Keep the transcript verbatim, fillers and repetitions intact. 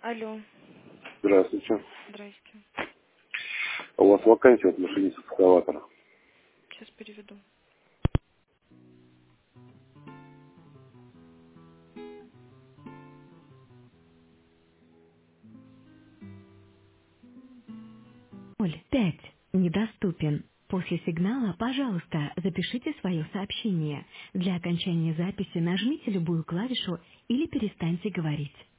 Алло. Здравствуйте. Здрасте. А у вас вакансия от машиниста экскаватора. Сейчас переведу. ноль пять. Недоступен. После сигнала, пожалуйста, запишите свое сообщение. Для окончания записи нажмите любую клавишу или перестаньте говорить.